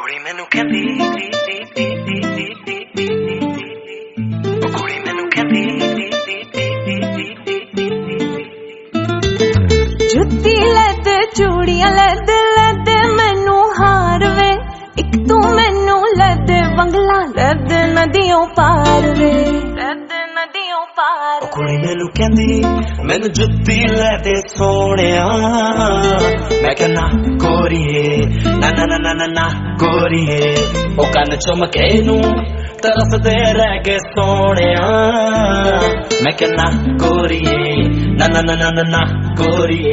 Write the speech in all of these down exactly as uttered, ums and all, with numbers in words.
ਕੁੜੀ ਮੈਨੂੰ ਕਹਿੰਦੀ ਉਹ ਕੁੜੀ ਮੈਨੂੰ ਕਹਿੰਦੀ ਜੁੱਤੀ ਲੈ ਦੇ ਚੂੜੀਆਂ ਲੈ ਦੇ ਲੈ ਦੇ ਮੈਨੂੰ ਹਾਰ ਵੇ ਇੱਕ ਤੂੰ ਮੈਨੂੰ ਲੈ ਦੇ ਬੰਗਲਾ ਲੈ ਦੇ ਨਦੀਆਂ ਪਾਰ ਵੇ ਲੈ ਦੇ ਨਦੀਆਂ ਪਾਰ। ਉਹ ਕੁੜੀ ਮੈਨੂੰ ਕਹਿੰਦੀ ਮੈਨੂੰ ਜੁੱਤੀ ਲੈ ਦੇ ਸੋਹਣਿਆ ਮੈਂ ਕਹਿੰਦਾ ਗੋਰੀਏ ਨਾ ਨਾ ਨਾ ਨਾ ਨਾ ਗੋਰੀਏ ਉਹ ਕੰਨ ਚੁੰਮ ਕੇ ਨੂੰ ਤਰਸਦੇ ਰਹਿ ਗਏ ਸੋਹਣਿਆ ਮੈਂ ਕਹਿੰਦਾ ਗੋਰੀਏ ਨਾ ਨਾ ਨਾ ਨਾ ਨਾ ਗੋਰੀਏ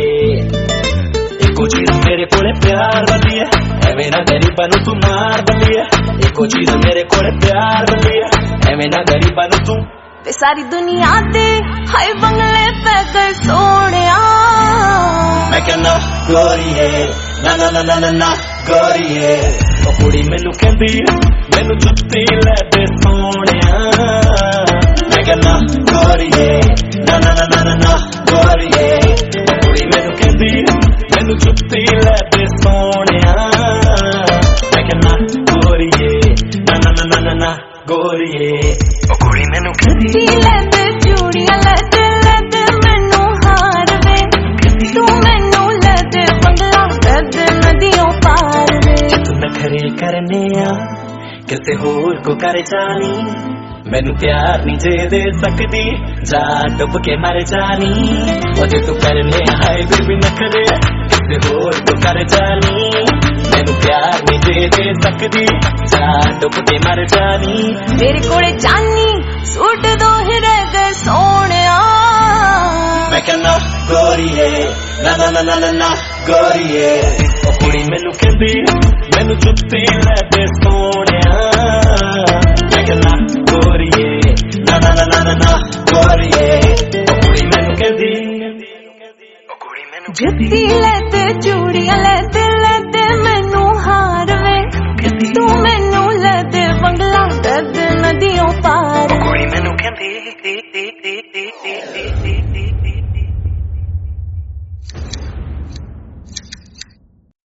ਇੱਕੋ ਚੀਜ਼ ਮੇਰੇ ਕੋਲੇ ਪਿਆਰ ਵਾਲੀ ਹੈ ਐਵੇਂ ਨਾ ਗਰੀਬਾਂ ਨੂੰ ਤੂੰ ਮਾਰ ਦਿੰਦੀ ਹੈ ਇੱਕੋ ਚੀਜ਼ ਮੇਰੇ ਕੋਲੇ ਪਿਆਰ ਵਾਲੀ ਹੈ ਐਵੇਂ ਨਾ ਗਰੀਬਾਂ ਨੂੰ ਤੂੰ ਵੇ ਸਾਰੀ ਦੁਨੀਆ ਤੇ ਹਾਏ ਬੰਗਲੇ ਪੈ ਗਏ ਸੋਹਣਿਆ ਮੈਂ ਕਹਿੰਦਾ ਗੋਰੀਏ ਨਾ ਨਾ ਨਾ ਨਾ ਨਾ ਗੋਰੀਏ ਉਹ ਕੁੜੀ ਮੈਨੂੰ ਕਹਿੰਦੀ ਮੈਨੂੰ ਜੁੱਤੀ ਲੈ ਦੇ ਸੋਹਣਿਆ ਮੈਂ ਕਹਿੰਦਾ ਗੋਰੀਏ ਨਾ ਨਾ ਨਾ ਨਾ ਨਾ ਗੋਰੀਏ ਉਹ ਕੁੜੀ ਮੈਨੂੰ ਕਹਿੰਦੀ ਮੈਨੂੰ ਜੁੱਤੀ ਲੈ ਦੇ ਸੋਹਣਿਆ ਮੈਂ ਕਹਿੰਦਾ ਗੋਰੀਏ ਨਾ ਨਾ ਨਾ ਨਾ ਨਾ ਗੋਰੀਏ ਉਹ ਕੁੜੀ ਮੈਨੂੰ ਕਹਿੰਦੀ ਲੈ ਦੇ ਚੂੜੀਆਂ ਲੈ ਦੇ ਲੈ ਦੇ ਮੈਨੂੰ ਹਾਰ ਵੇ ਤੂੰ ਮੈਨੂੰ ਲੈ ਦੇ ਬੰਗਲਾ ਲੈ ਦੇ ਨਦੀਆਂ ਪਾਰ ਵੇ ਤੂੰ ਨਖਰੇ ਕਰਨੇ ਆ ਕਿਸੇ ਹੋਰ ਕੋ ਕਰ ਜਾਣੀ ਮੈਨੂੰ ਪਿਆਰ ਨਹੀਂ ਜੇ ਦੇ ਸਕਦੀ ਜਾ ਡੁੱਬ ਕੇ ਮਰ ਜਾਣੀ ਉਹ ਜੇ ਤੂੰ ਕਰਨੇ ਆਏ ਬੇਬੀ ਨਖਰੇ ਕਿਸੇ ਹੋਰ ਕੋ ਕਰ ਜਾਣੀ ਮੈਨੂੰ ਪਿਆਰ ਨਹੀਂ ਜੇ ਦੇ ਸਕਦੀ ਜਾ ਡੁੱਬ ਕੇ ਮਰ ਜਾਣੀ ਮੇਰੇ ਕੋਲੇ ਚਾਨੀ ਸੂਟ ਦੋ ਹੀ ਰਹਿ ਗਏ ਸੋਹਣਿਆ ਮੈਂ ਕਹਿੰਦਾ ਗੋਰੀਏ ਨਾ ਨਾ ਨਾ ਨਾ ਨਾ ਗੋਰੀਏ ਉਹ ਕੁੜੀ ਮੈਨੂੰ ਕਹਿੰਦੀ ਮੈਨੂੰ ਜੁੱਤੀ ਲੈ ਦੇ ਸੋਹਣਿਆ ਮੈਂ ਕਹਿੰਦਾ ਗੋਰੀਏ ਨਾ ਨਾ ਨਾ ਨਾ ਨਾ ਗੋਰੀਏ ਉਹ ਕੁੜੀ ਮੈਨੂੰ ਕਹਿੰਦੀ ਉਹ ਕੁੜੀ ਮੈਨੂੰ ਜੁੱਤੀ ਲੈ ਤੇ ਚੂੜੀਆਂ ਲੈ